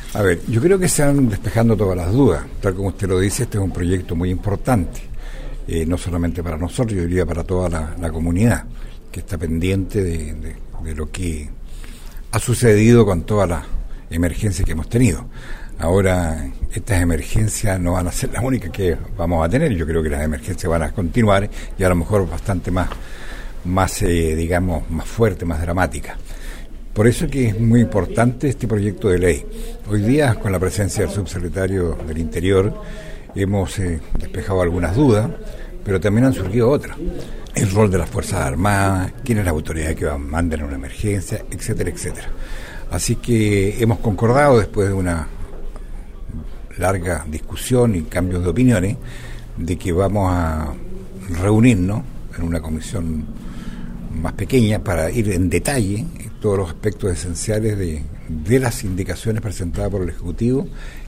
A ver, yo creo que se van despejando todas las dudas. Tal como usted lo dice, este es un proyecto muy importante, no solamente para nosotros, yo diría para toda la comunidad, que está pendiente de lo que ha sucedido con todas las emergencias que hemos tenido. Ahora, estas emergencias no van a ser las únicas que vamos a tener. Yo creo que las emergencias van a continuar y a lo mejor bastante más digamos, más fuertes, más dramáticas. Por eso que es muy importante este proyecto de ley. Hoy día, con la presencia del subsecretario del Interior, hemos despejado algunas dudas, pero también han surgido otras. El rol de las Fuerzas Armadas, quién es la autoridad que manda en una emergencia, etcétera, etcétera. Así que hemos concordado, después de una larga discusión y cambios de opiniones, de que vamos a reunirnos en una comisión más pequeña para ir en detalle todos los aspectos esenciales de las indicaciones presentadas por el Ejecutivo